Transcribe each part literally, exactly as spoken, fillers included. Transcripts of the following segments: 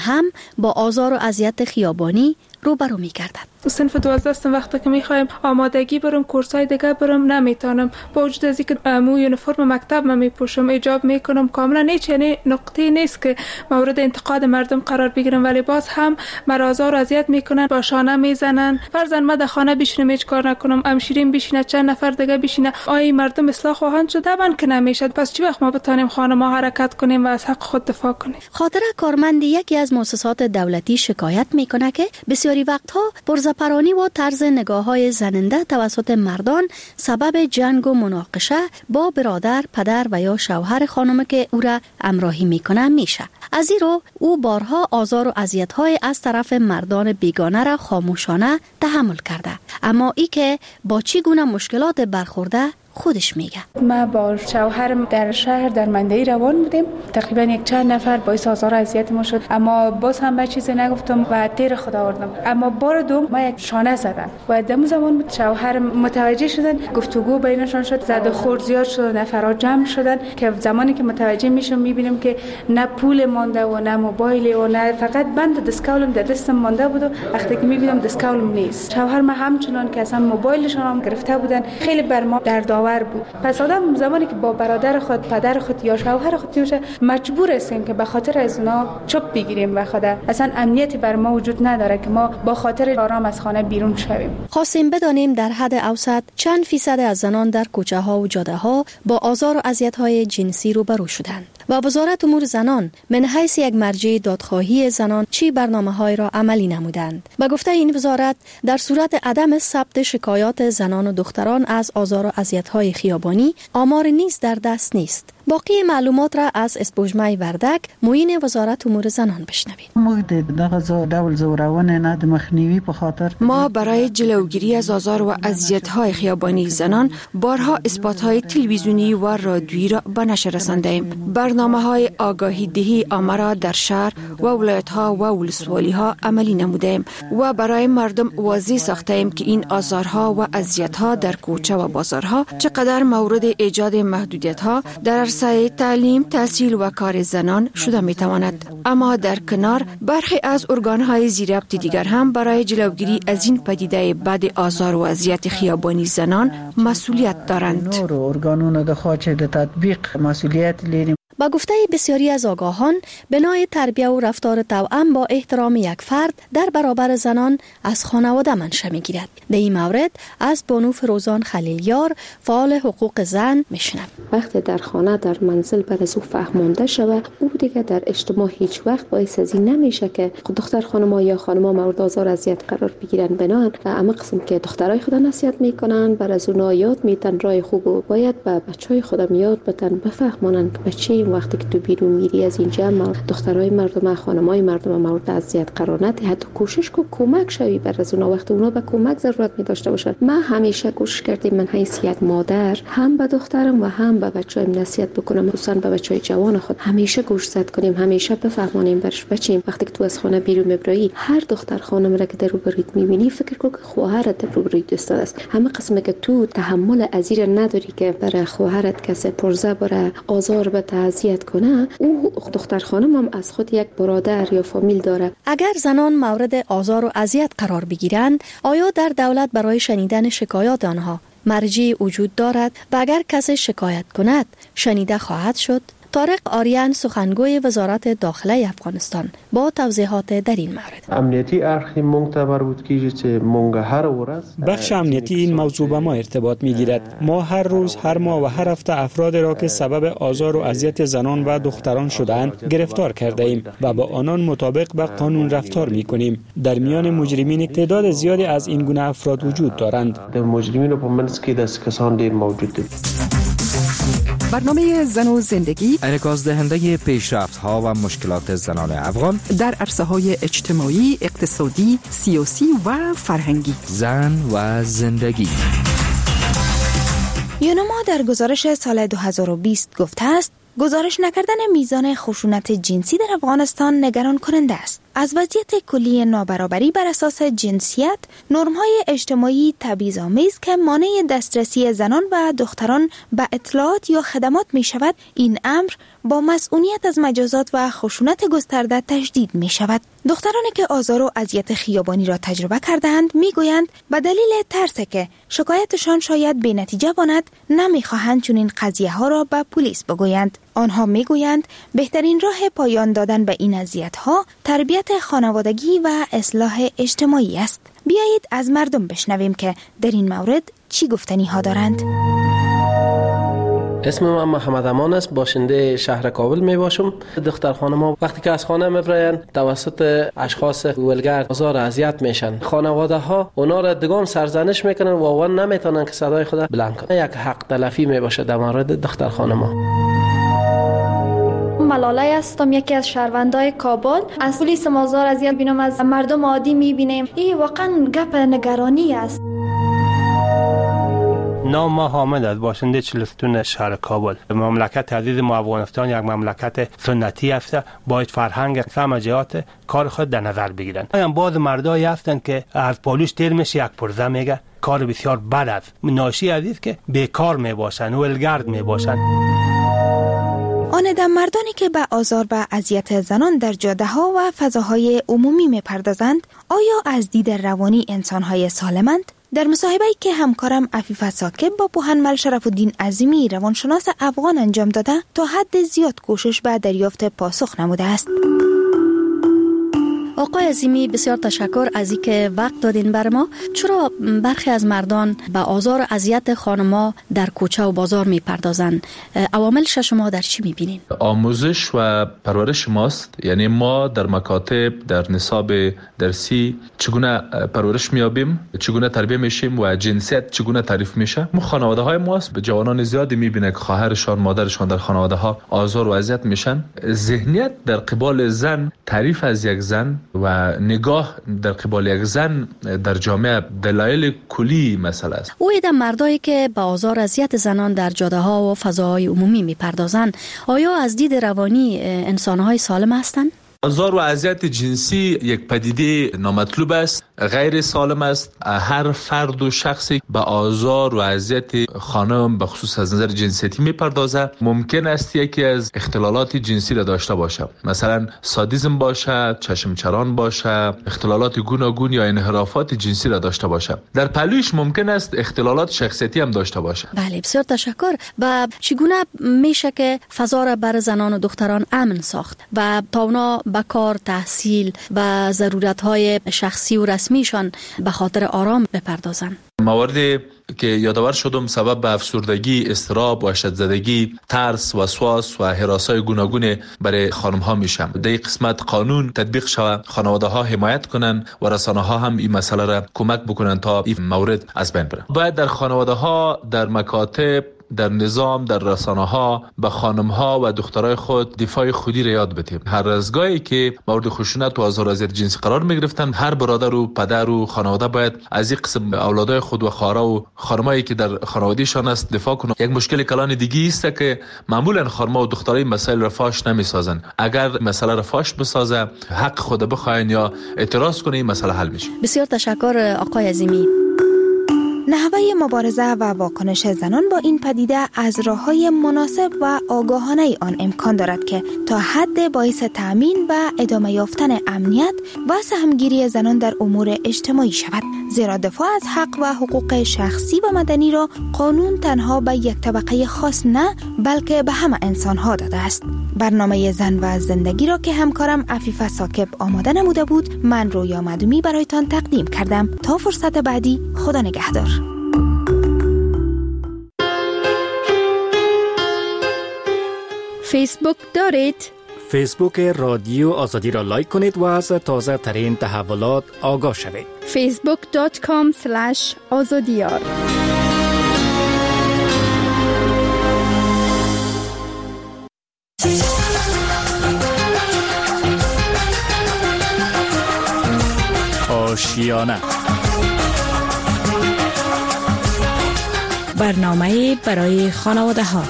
هم با آزار و اذیت خیابانی روبرو می‌گردد. صنف دوازده هستم، وقتی که میخوایم آمادگی برم کورسای دیگه برم نمیتونم، با وجود از اینکه مو یونیفرم مکتب من میپوشم، ایجاب میکنم، کاملا هیچ یعنی نقطه نیست که مورد انتقاد مردم قرار بگیرم، ولی باز هم مرا آزار و اذیت میکنن، با شانه میزنن. فرضاً ما در خانه بشینم هیچ کار نکنم، همشیرین بشینه، چند نفر دیگه بشینه، آی مردم اصلاح خواهند شد؟ من که نمیشه. پس چی وقت ما بتونیم خانه ما حرکت کنیم و از حق خود دفاع کنیم؟ خاطره کارمند یکی از مؤسسات دولتی شکایت میکنه که بسیاری وقتها پرزپرانی و طرز نگاه‌های زننده توسط مردان سبب جنگ و مناقشه با برادر، پدر و یا شوهر خانم که او را همراهی میکنه میشه. از این رو او بارها آزار و اذیت‌های از طرف مردان بیگانه را خاموشانه تحمل کرده، اما ای که با چی گونه مشکلات برخورده خودش میگه. ما با شوهرم در شهر در مندهی روان بودیم، تقریبا یک چند نفر باعث آزار و اذیت ما شد، اما باز هم به چیزی نگفتم و تیر خدا آوردم. اما بار دوم ما یک شانه زدن و در زمان بود شوهرم متوجه شدن، گفتگو بینشان شد، زد و خورد زیاد شد، نفرات جمع شدن که زمانی که متوجه میشم میبینم که نه پول مانده و نه موبایل و نه فقط بند دستکولم در دستم مانده بود و وقتی که میبینم دستکولم نیست. شوهر ما همچنان که اصلا موبایلشون هم گرفته بودن، خیلی بر ما درد بود. پس آدم زمانی که با برادر خود، پدر خود یا شوهر خود میشه، مجبور هستیم که به خاطر از اونا چوب بگیریم و خدا اصلا امنیتی بر ما وجود نداره که ما با خاطر آرام از خانه بیرون شویم. خواستیم بدانیم در حد اوسط چند فیصد از زنان در کوچه ها و جاده ها با آزار و اذیت های جنسی روبرو شدند و وزارت امور زنان من حیث یک مرجع دادخواهی زنان چی برنامه‌های را عملی نمودند. به گفته این وزارت در صورت عدم ثبت شکایات زنان و دختران از آزار و اذیت‌های خیابانی آمار نیز در دست نیست. باقی معلومات را از اسپوجمای وردک معین وزارت امور زنان بشنوید. ما برای جلوگیری از آزار و اذیت‌های خیابانی زنان بارها اسپات‌های تلویزیونی و رادیویی را به نشر رساندیم. برنامه‌های آگاهی دهی عامه را در شهر و ولایت‌ها و ولسوالی‌ها عملی نمودیم و برای مردم واضح ساختیم که این آزارها و اذیت‌ها در کوچه و بازارها چقدر مورد ایجاد محدودیت‌ها در عرصه تعلیم، تحصیل و کار زنان شده می‌تواند. اما در کنار برخی از ارگان‌های زیرربط دیگر هم برای جلوگیری از این پدیده بد آزار و اذیت خیابانی زنان مسئولیت دارند. با گفته بسیاری از آگاهان، بنای تربیت و رفتار توأم با احترام یک فرد در برابر زنان از خانواده منشأ می‌گیرد. در این مورد از بانو فروزان خلیلیار فعال حقوق زن میشنویم. وقتی در خانه در منزل بر از او فهمانده شود، او دیگه در اجتماع هیچ وقت باعث از این نمیشه که دختر خانم‌ها یا خانم‌ها مورد آزار و اذیت قرار بگیرن. بنان اما قسم که دخترای خود نصیحت میکنن، بر از اونها یاد میتن راه خوب و باید به بچهای خودم یاد بدن، بفهمونن که بچه وقتی که تو بیرون میری از اینجا ما دخترای مردم، خانمای مردم مورد اذیت قرار ندی، حتی کوشش کو کمک شوی بر از اونها وقتی اونها به کمک ضرورت می داشته باشن. ما همیشه کوشش کردیم من حیث یک مادر هم به دخترم و هم به بچه‌ام نصیحت بکنم، خصوصا به بچهای جوان خود همیشه گوش زد کنیم، همیشه بفهمونیم برش بچیم وقتی که تو از خانه بیرون میبری هر دختر خانم را که در روبروت میبینی فکر کن که خواهرت در روبروی دوست است. همه قسمه که تو تحمل ازیر نداری که برای خواهرت کسی پرزه بره آزار به اذیت کنه، او دختر خانم هم از خود یک برادر یا فامیل داره. اگر زنان مورد آزار و اذیت قرار بگیرند، آیا در دولت برای شنیدن شکایات آنها مرجع وجود دارد و اگر کسی شکایت کند شنیده خواهد شد؟ طارق آریان سخنگوی وزارت داخله افغانستان با توضیحات در این مورد. امنیتی ارخی منتبر بود که مونږ هر ورځ بخش امنیتی این موضوع به ما ارتباط میگیرد. ما هر روز، هر ماه و هر هفته افراد را که سبب آزار و اذیت زنان و دختران شدند گرفتار کرده ایم و با آنان مطابق به قانون رفتار میکنیم. در میان مجرمین تعداد زیادی از این گونه افراد وجود دارند. مجرمین په منځ کې داسې کسان ډېر موجود دي. برنامه زن و زندگی انعکاس دهنده پیشرفت‌ها و مشکلات زنان افغان در عرصه‌های اجتماعی، اقتصادی، سیاسی و فرهنگی. زن و زندگی. یونما در گزارش سال دو هزار و بیست گفته است گزارش نکردن میزان خشونت جنسی در افغانستان نگران کننده است. از وضعیت کلی نابرابری بر اساس جنسیت، نرم‌های اجتماعی تبعیض‌آمیز که مانع دسترسی زنان و دختران به اطلاعات یا خدمات می شود، این امر با مسئولیت از مجازات و خشونت گسترده تشدید می شود. دخترانی که آزار و اذیت خیابانی را تجربه کردند می گویند به دلیل ترس که شکایتشان شاید به نتیجه ماند نمی خواهند چنین قضیه ها را به پلیس بگویند. آنها می گویند بهترین راه پایان دادن به این اذیت ها تربیت خانوادگی و اصلاح اجتماعی است. بیایید از مردم بشنویم که در این مورد چی گفتنی ها دارند. اسم من محمد امان است، باشنده شهر کابل می باشم. دختر خانم وقتی که از خانه میبرن توسط اشخاص ولگرد آزار اذیت میشن. خانواده ها اونا را دگام سرزنش میکنن و اون نمیتونن که صدای خود بلند کنن. یک حق تلفی می باشه در مورد دختر خانم ها. ملاله هستم، یکی از شهروندای کابل. از پلیس آزار اذیت بینم، از مردم عادی میبینیم. این واقعا گپ نگرانی است. نام ما حامد است، باشنده چهلستون شهر کابل. مملکت عزیز ما افغانستان یک مملکت سنتی است، باید فرهنگ سمجیات کار خود در نظر بگیرن. هم باز مردایی هستند که از پالوش تیر میشه یک پرزه میگه، کار بسیار بد است. ناشی عزیز که بیکار میباشن، ولگرد میباشن. آن مردانی که به آزار و اذیت زنان در جاده ها و فضاهای عمومی میپردازند، آیا از دید روانی انسانهای سالمند؟ در مصاحبه‌ای که همکارم عفیفه ساکب با پوهنمل شرف الدین عظیمی روانشناس افغان انجام داده، تا حد زیاد کوشش به دریافت پاسخ نموده است. آقای عظیمی، بسیار تشکر از اینکه وقت دادین بر ما. چرا برخی از مردان به آزار و اذیت خانم‌ها در کوچه و بازار میپردازند؟ عواملش شما در چی میبینین؟ آموزش و پرورش ماست. یعنی ما در مکاتب، در نصاب درسی چگونه پرورش میابیم، چگونه تربیت میشیم و جنسیت چگونه تعریف میشه. ما خانواده های ماست به جوانان زیادی میبینه که خواهرشان، مادرشان در خانواده ها آزار و اذیت میشن. ذهنیت در قبال زن، تعریف از یک زن و نگاه در قبال یک زن در جامعه دلایل کلی مسئله است. او ایده مردایی که به آزار اذیت زنان در جاده ها و فضاهای عمومی میپردازند، آیا از دید روانی انسانهای سالم هستند؟ آزار و اذیت جنسی یک پدیده نامطلوب است، غیر سالم است. هر فرد و شخصی به آزار و اذیت خانم به خصوص از نظر جنسیتی میپردازه. ممکن است یکی از اختلالات جنسی را داشته باشه، مثلا سادیسم باشه، چشم چران باشه، اختلالات گوناگون یا انحرافات جنسی را داشته باشه. در پهلویش ممکن است اختلالات شخصیتی هم داشته باشه. بله، بسیار تشکر. و چگونه میشه که فضا را بر زنان و دختران امن ساخت و تا اونا به کار، تحصیل و ضرورت‌های شخصی و رسمیشان به خاطر آرام بپردازند؟ مواردی که یادآور شدم سبب به افسردگی، اضطراب، وحشت‌زدگی، ترس، وسواس و هراس‌های گوناگون برای خانم‌ها میشه. در این قسمت قانون تطبیق شود، خانواده‌ها حمایت کنن و رسانه‌ها هم این مسئله را کمک بکنن تا این مورد از بین بره. باید در خانواده‌ها، در مکاتب، در نظام، در رسانه‌ها به خانم‌ها و دخترای خود دفاع خودی را یاد بدیم. هر روزگاهی که مورد خشونت و آزار و اذیت جنسی قرار می‌گرفتن، هر برادر و پدر و خانواده باید از این قسم اولادای خود و خواهرها و خانمایی که در خانواده‌شان است دفاع کنند. یک مشکل کلان دیگه است که معمولا خانم‌ها و دخترای مسائل را فاش نمی‌سازن. اگر مسئله را فاش بسازه، حق خود بخواین یا اعتراض کنه، این مسئله حل میشه. بسیار تشکر آقای عظیمی. نحوه مبارزه و واکنش زنان با این پدیده از راه‌های مناسب و آگاهانه آن امکان دارد که تا حد باعث تأمین و ادامه یافتن امنیت و سهمگیری زنان در امور اجتماعی شود. زیرا دفاع از حق و حقوق شخصی و مدنی را قانون تنها به یک طبقه خاص نه، بلکه به همه انسان‌ها داده است. برنامه زن و زندگی را که همکارم عفیفه ساکب آماده نموده بود، من رویا مدومی برایتان تقدیم کردم. تا فرصت بعدی، خدا نگهدار. فیسبوک دارید؟ فیسبوک رادیو آزادی را لایک کنید و از تازه ترین تحولات آگاه شوید. فیسبوک دات کام اسلش آزادیار. آشیانه، برنامه برای خانواده ها.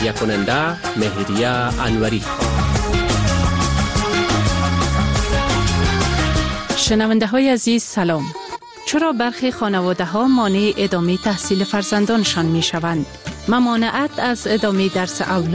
تهیه کننده مهریه انوری. شنونده های عزیز سلام. چرا برخی خانواده ها مانع ادامه تحصیل فرزندانشان می شوند؟ ممانعت از ادامه درس اولاد